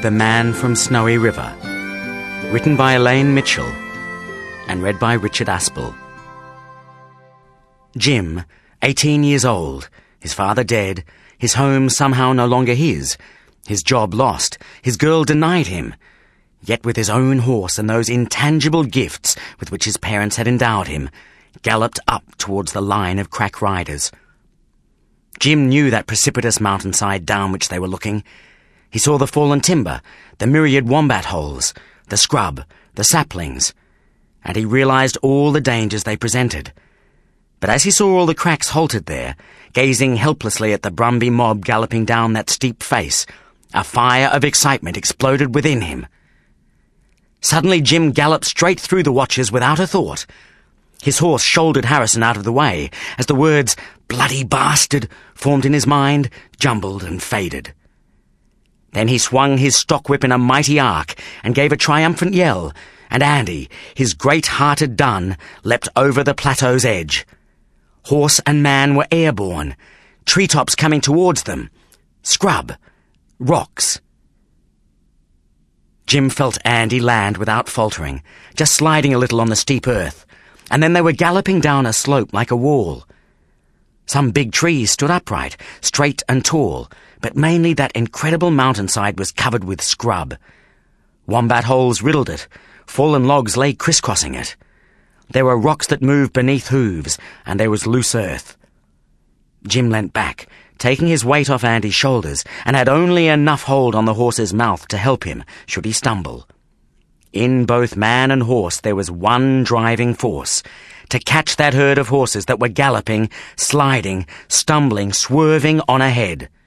The Man from Snowy River, written by Elaine Mitchell and read by Richard Aspel. Jim, 18 years old, his father dead, his home somehow no longer his job lost, his girl denied him, yet with his own horse and those intangible gifts with which his parents had endowed him, galloped up towards the line of crack riders. Jim knew that precipitous mountainside down which they were looking. He saw the fallen timber, the myriad wombat holes, the scrub, the saplings, and he realized all the dangers they presented. But as he saw all the cracks halted there, gazing helplessly at the Brumby mob galloping down that steep face, a fire of excitement exploded within him. Suddenly Jim galloped straight through the watchers without a thought. His horse shouldered Harrison out of the way as the words, "bloody bastard," formed in his mind, jumbled and faded. Then he swung his stock whip in a mighty arc and gave a triumphant yell, and Andy, his great-hearted dun, leapt over the plateau's edge. Horse and man were airborne, treetops coming towards them, scrub, rocks. Jim felt Andy land without faltering, just sliding a little on the steep earth, and then they were galloping down a slope like a wall. Some big trees stood upright, straight and tall, but mainly that incredible mountainside was covered with scrub. Wombat holes riddled it, fallen logs lay crisscrossing it. There were rocks that moved beneath hooves, and there was loose earth. Jim leant back, taking his weight off Andy's shoulders, and had only enough hold on the horse's mouth to help him, should he stumble. In both man and horse there was one driving force, to catch that herd of horses that were galloping, sliding, stumbling, swerving on ahead.